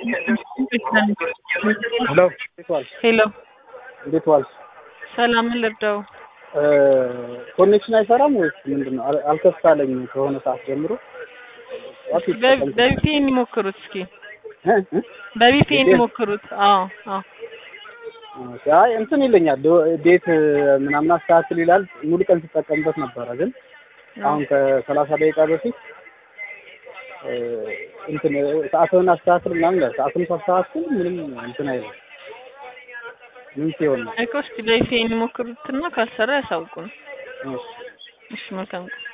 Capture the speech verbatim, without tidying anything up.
ሄሎ እንዴት ሄሎ እንዴት ዋልሽ? ሰላም ልርዳው? ኮኔክሽን አይሰራም ወይስ ምንድነው? አልከፍታለኝ ከሆነ ሰዓት ጀምሮ በቪፒኤን ይሞክሩት እስኪ እ በቪፒኤን ይሞክሩት። አዎ አዎ አይ እንትን ይለኛል ዴት ምናምን አስተካክል ይላል። ሙሉ ቀን ሲጠቀምበት ነበረ ግን አሁን ከሰላሳ ደቂቃ በፊት እንትን ሰዓቱን አስተካክል ምናምን ይላል። ሰዓቱን ሳስተካክል ምንም እንትን አይልም። ምን ሲሆን ነው? እኮ እስኪ በቪፒኤን ይሞክሩትና ካልሰራ ያሳውቁን። እሺ እሺ መልካም